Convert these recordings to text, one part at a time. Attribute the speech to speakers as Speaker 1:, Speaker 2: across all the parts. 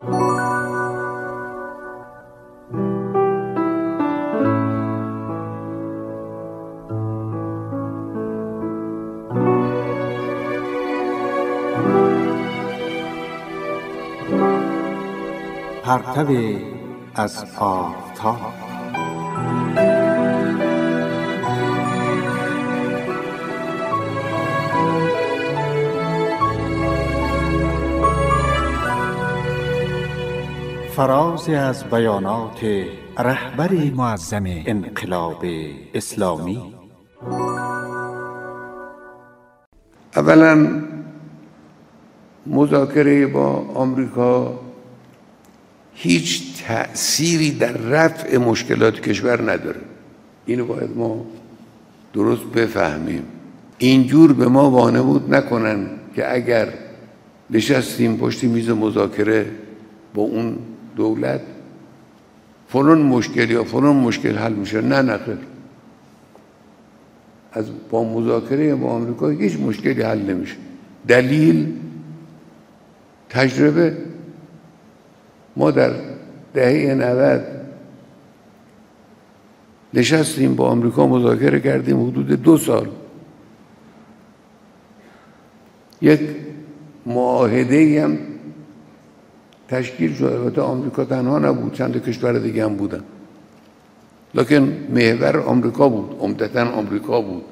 Speaker 1: پرتو از آفتاب. فرازی از بیانات رهبر معظم انقلاب اسلامی.
Speaker 2: اولا مذاکره با آمریکا هیچ تأثیری در رفع مشکلات کشور نداره. اینو باید ما درست بفهمیم. اینجور به ما وانمود نکنن که اگر نشستیم پشت میز مذاکره با اون دولت فلان مشکل یا فلان مشکل حل میشه. نه خیر. با مذاکره با آمریکا هیچ مشکلی حل نمیشه. دلیل تجربه. ما در دهه 90 نشستیم با آمریکا مذاکره کردیم حدود 2 سال. یک معاهده‌ای هم تشکیل شد. البته آمریکا تنها نبود، چند کشور دیگه هم بودن، لکن محور آمریکا بود، عمدتاً آمریکا بود.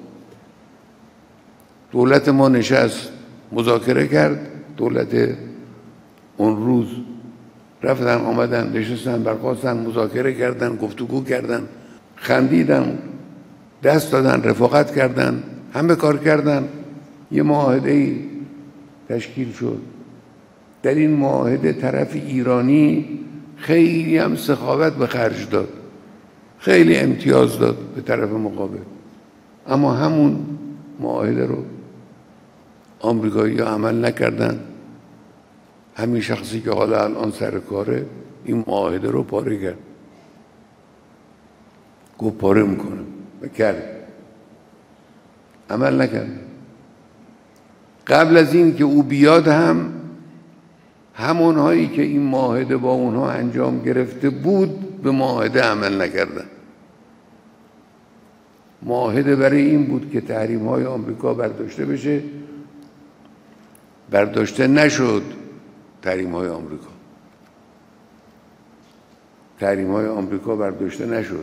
Speaker 2: دولت ما نشست مذاکره کرد، دولت اون روز رفتن آمدن نشستن برخاستن مذاکره کردن، گفتگو کردن، خندیدن، دست دادن، رفاقت کردن، همه کار کردن. یه معاهده‌ای تشکیل شد. در این معاهده طرف ایرانی خیلی هم سخاوت به خرج داد، خیلی امتیاز داد به طرف مقابل. اما همون معاهده رو آمریکایی‌ها عمل نکردن. همین شخصی که حالا الان سر کاره این معاهده رو پاره کرد، گفت پاره میکنم و کرد، عمل نکرد. قبل از این که او بیاد هم همونهایی که این معاهده با اونها انجام گرفته بود به معاهده عمل نکردن. معاهده برای این بود که تحریم‌های آمریکا برداشته بشه، برداشته نشد. تحریم‌های آمریکا برداشته نشد.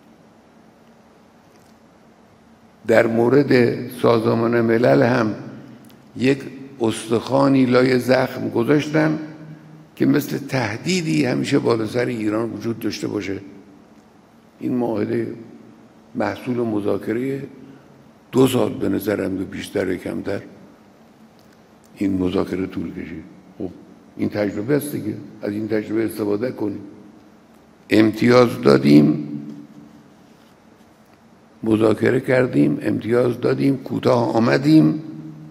Speaker 2: در مورد سازمان ملل هم یک استخوانی لای زخم گذاشتن که مثل تهدیدی همیشه بالا سر ایران وجود داشته باشه. این معاهده محصول مذاکره 2 سال به نظرم به بیشتر کمتر این مذاکره طول کشید. خب این تجربه است دیگه، از این تجربه استفاده کنیم. امتیاز دادیم، مذاکره کردیم، امتیاز دادیم، کوتاه آمدیم،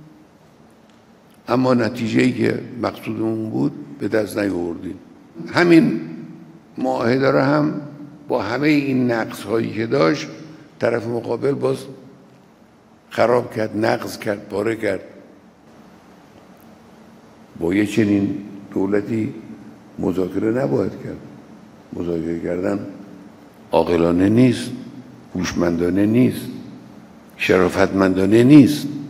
Speaker 2: اما نتیجه‌ای که مقصودمون بود به دست نیاوردیم. همین معاهده را هم با همه این نقص‌هایی که داشت طرف مقابل باز خراب کرد، نقض کرد، پاره کرد. با یه چنین دولتی مذاکره نباید کرد. مذاکره کردن عاقلانه نیست، هوشمندانه نیست، شرافتمندانه نیست.